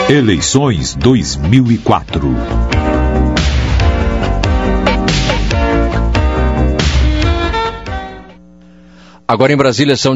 Eleições 2004. Agora em Brasília são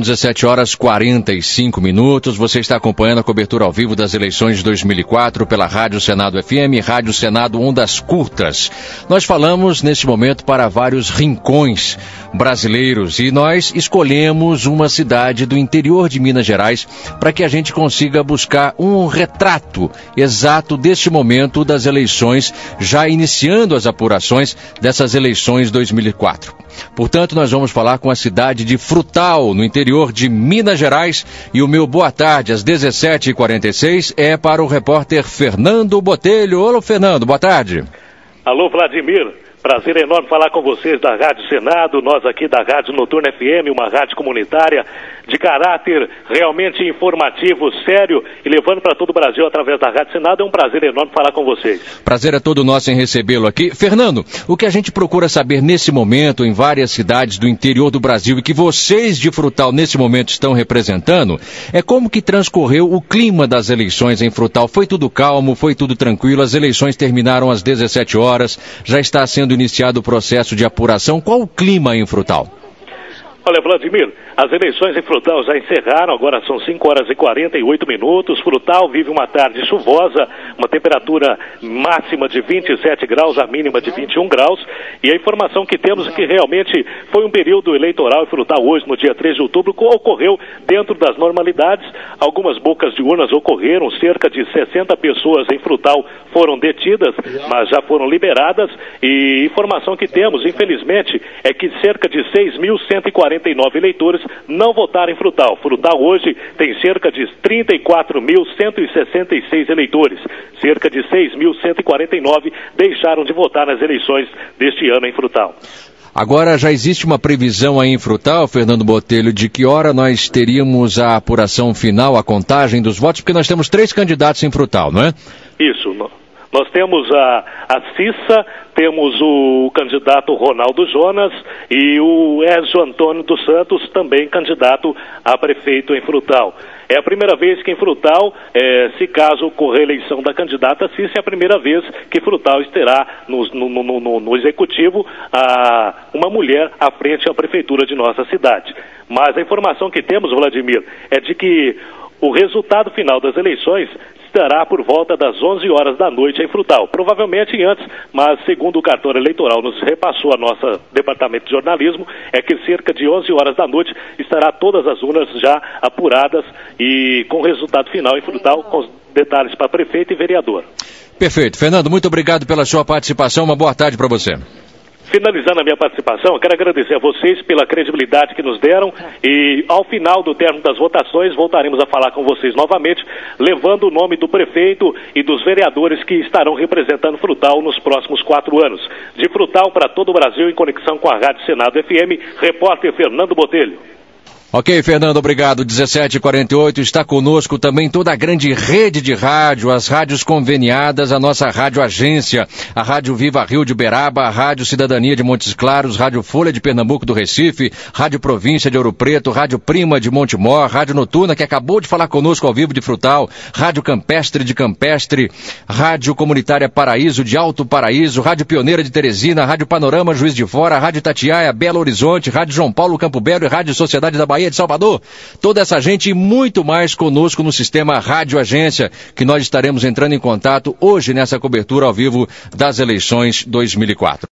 17h45. Você está acompanhando a cobertura ao vivo das eleições de 2004 pela Rádio Senado FM, Rádio Senado Ondas Curtas. Nós falamos neste momento para vários rincões brasileiros e nós escolhemos uma cidade do interior de Minas Gerais para que a gente consiga buscar um retrato exato deste momento das eleições, já iniciando as apurações dessas eleições 2004. Portanto, nós vamos falar com a cidade de Frutal, no interior de Minas Gerais, e o meu boa tarde, às 17h46, é para o repórter Fernando Botelho. Olá, Fernando, boa tarde. Alô, Vladimir. Prazer enorme falar com vocês da Rádio Senado, nós aqui da Rádio Noturna FM, uma rádio comunitária de caráter realmente informativo, sério e levando para todo o Brasil através da Rádio Senado. É um prazer enorme falar com vocês. Prazer é todo nosso em recebê-lo aqui. Fernando, o que a gente procura saber nesse momento em várias cidades do interior do Brasil e que vocês de Frutal nesse momento estão representando é como que transcorreu o clima das eleições em Frutal. Foi tudo calmo, foi tudo tranquilo, as eleições terminaram às 17 horas, já está sendo iniciado o processo de apuração. Qual o clima em Frutal? Olha, Vladimir, as eleições em Frutal já encerraram, agora são 5h48. Frutal vive uma tarde chuvosa, uma temperatura máxima de 27 graus, a mínima de 21 graus, e a informação que temos é que realmente foi um período eleitoral em Frutal hoje, no dia 3 de outubro, que ocorreu dentro das normalidades. Algumas bocas de urnas ocorreram, cerca de 60 pessoas em Frutal foram detidas, mas já foram liberadas, e informação que temos, infelizmente, é que cerca de 6.149 eleitores não votaram em Frutal. Frutal hoje tem cerca de 34.166 eleitores. Cerca de 6.149 deixaram de votar nas eleições deste ano em Frutal. Agora já existe uma previsão aí em Frutal, Fernando Botelho, de que hora nós teríamos a apuração final, a contagem dos votos, porque nós temos 3 candidatos em Frutal, não é? Isso. Nós temos a Cissa, temos o candidato Ronaldo Jonas e o Ézio Antônio dos Santos, também candidato a prefeito em Frutal. É a primeira vez que em Frutal, se caso ocorrer a eleição da candidata Cissa, é a primeira vez que Frutal terá no executivo uma mulher à frente à prefeitura de nossa cidade. Mas a informação que temos, Vladimir, é de que o resultado final das eleições estará por volta das 11 horas da noite em Frutal. Provavelmente antes, mas segundo o cartório eleitoral nos repassou a nossa departamento de jornalismo, é que cerca de 11 horas da noite estará todas as urnas já apuradas e com o resultado final em Frutal, com os detalhes para prefeito e vereador. Perfeito. Fernando, muito obrigado pela sua participação. Uma boa tarde para você. Finalizando a minha participação, eu quero agradecer a vocês pela credibilidade que nos deram e ao final do término das votações voltaremos a falar com vocês novamente, levando o nome do prefeito e dos vereadores que estarão representando Frutal nos próximos 4 anos. De Frutal para todo o Brasil, em conexão com a Rádio Senado FM, repórter Fernando Botelho. Ok, Fernando, obrigado. 17h48, está conosco também toda a grande rede de rádio, as rádios conveniadas, a nossa rádio agência, a Rádio Viva Rio de Uberaba, a Rádio Cidadania de Montes Claros, Rádio Folha de Pernambuco do Recife, Rádio Província de Ouro Preto, Rádio Prima de Montemor, Rádio Noturna, que acabou de falar conosco ao vivo de Frutal, Rádio Campestre de Campestre, Rádio Comunitária Paraíso de Alto Paraíso, Rádio Pioneira de Teresina, Rádio Panorama Juiz de Fora, Rádio Tatiaia, Belo Horizonte, Rádio João Paulo Campo Belo e Rádio Sociedade da Bahia de Salvador. Toda essa gente e muito mais conosco no sistema Rádio Agência, que nós estaremos entrando em contato hoje nessa cobertura ao vivo das eleições 2004.